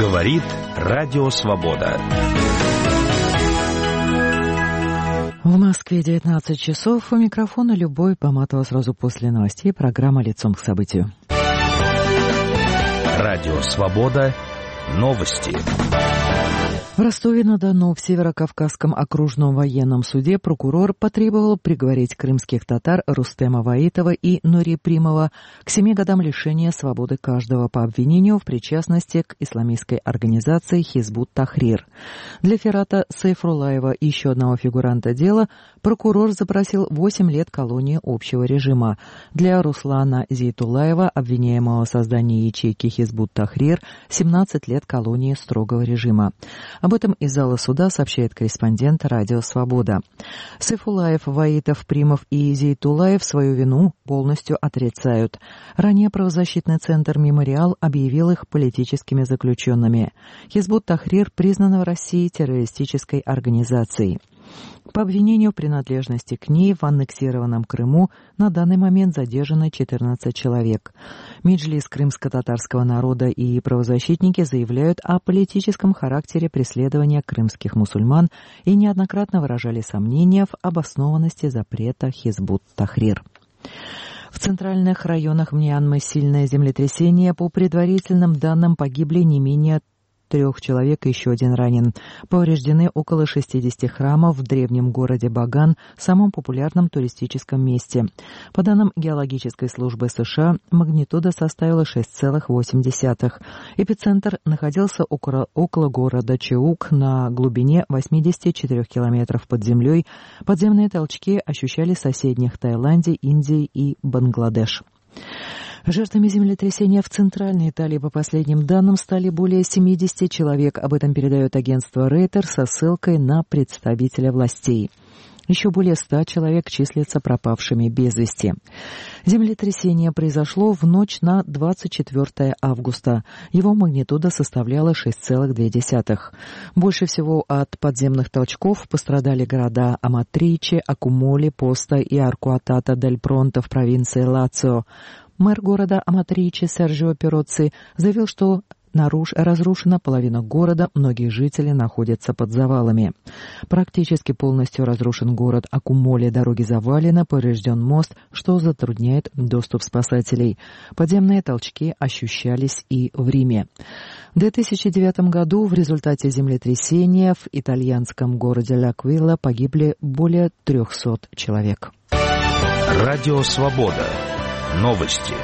Говорит Радио Свобода. В Москве 19 часов. У микрофона Любовь Поматова. Сразу после новостей программа «Лицом к событию». Радио Свобода. Новости. В Ростове-на-Дону в Северокавказском окружном военном суде прокурор потребовал приговорить крымских татар Рустема Ваитова и Нури Примова к 7 годам лишения свободы каждого по обвинению в причастности к исламистской организации Хизбут Тахрир. Для Ферата Сайфрулаева, еще одного фигуранта дела, прокурор запросил 8 лет колонии общего режима. Для Руслана Зейтулаева, обвиняемого в создании ячейки Хизбут Тахрир, 17 лет колонии строгого режима. Об этом из зала суда сообщает корреспондент «Радио Свобода». Сайфулаев, Ваитов, Примов и Зейтулаев свою вину полностью отрицают. Ранее правозащитный центр «Мемориал» объявил их политическими заключенными. Хизбут Тахрир признана в России террористической организацией. По обвинению в принадлежности к ней в аннексированном Крыму на данный момент задержаны 14 человек. Меджлис крымско-татарского народа и правозащитники заявляют о политическом характере преследования крымских мусульман и неоднократно выражали сомнения в обоснованности запрета Хизбут Тахрир. В центральных районах Мьянмы сильное землетрясение. По предварительным данным погибли не менее 3 человек и еще 1 ранен. Повреждены около 60 храмов в древнем городе Баган, самом популярном туристическом месте. По данным геологической службы США, магнитуда составила 6,8. Эпицентр находился около города Чеук на глубине 84 километров под землей. Подземные толчки ощущали в соседних Таиланде, Индии и Бангладеш. Жертвами землетрясения в Центральной Италии, по последним данным, стали более 70 человек. Об этом передает агентство Рейтер со ссылкой на представителя властей. Еще более 100 человек числятся пропавшими без вести. Землетрясение произошло в ночь на 24 августа. Его магнитуда составляла 6,2. Больше всего от подземных толчков пострадали города Аматриче, Акумоли, Поста и Аркуатата-дель-Пронто в провинции Лацио. Мэр города Аматриче Серджио Пероцци заявил, что разрушена половина города, многие жители находятся под завалами. Практически полностью разрушен город Акумоли, дороги завалены, поврежден мост, что затрудняет доступ спасателей. Подземные толчки ощущались и в Риме. В 2009 году в результате землетрясения в итальянском городе Л'Аквила погибли более 300 человек. Радио Свобода. Новости.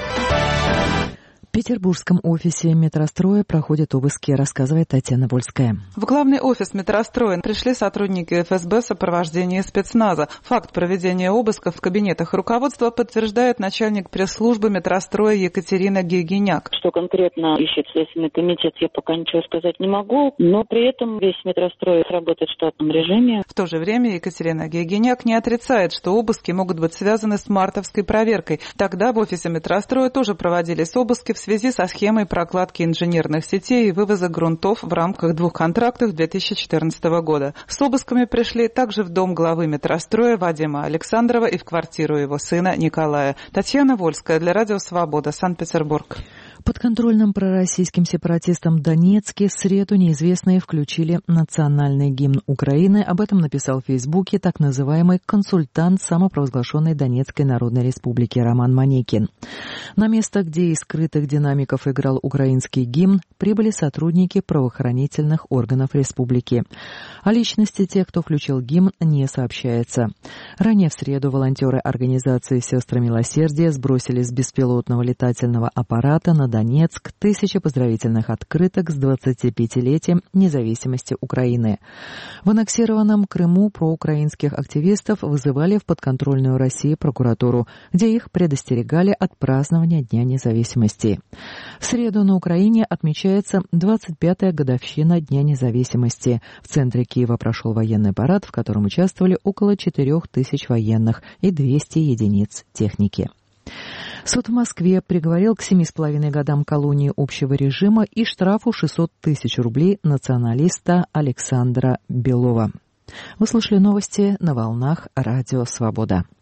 В петербургском офисе метростроя проходят обыски, рассказывает Татьяна Вольская. В главный офис метростроя пришли сотрудники ФСБ в сопровождении спецназа. Факт проведения обысков в кабинетах руководства подтверждает начальник пресс-службы метростроя Екатерина Гегеняк. Что конкретно ищет Следственный комитет, я пока ничего сказать не могу, но при этом весь метрострой работает в штатном режиме. В то же время Екатерина Гегеняк не отрицает, что обыски могут быть связаны с мартовской проверкой. Тогда в офисе метростроя тоже проводились обыски в связи со схемой прокладки инженерных сетей и вывоза грунтов в рамках 2 контрактов 2014 года. С обысками пришли также в дом главы метростроя Вадима Александрова и в квартиру его сына Николая. Татьяна Вольская для Радио Свобода, Санкт-Петербург. Подконтрольным пророссийским сепаратистам Донецке в среду неизвестные включили национальный гимн Украины. Об этом написал в Фейсбуке так называемый консультант самопровозглашенной Донецкой Народной Республики Роман Манекин. На место, где из скрытых динамиков играл украинский гимн, прибыли сотрудники правоохранительных органов республики. О личности тех, кто включил гимн, не сообщается. Ранее в среду волонтеры организации «Сестры Милосердия» сбросили с беспилотного летательного аппарата на Донецк 1000 поздравительных открыток с 25-летием независимости Украины. В аннексированном Крыму проукраинских активистов вызывали в подконтрольную России прокуратуру, где их предостерегали от празднования Дня независимости. В среду на Украине отмечается 25-я годовщина Дня независимости. В центре Киева прошел военный парад, в котором участвовали около 4000 военных и 200 единиц техники. Суд в Москве приговорил к 7,5 годам колонии общего режима и штрафу 600 тысяч рублей националиста Александра Белова. Вы слушали новости на волнах Радио Свобода.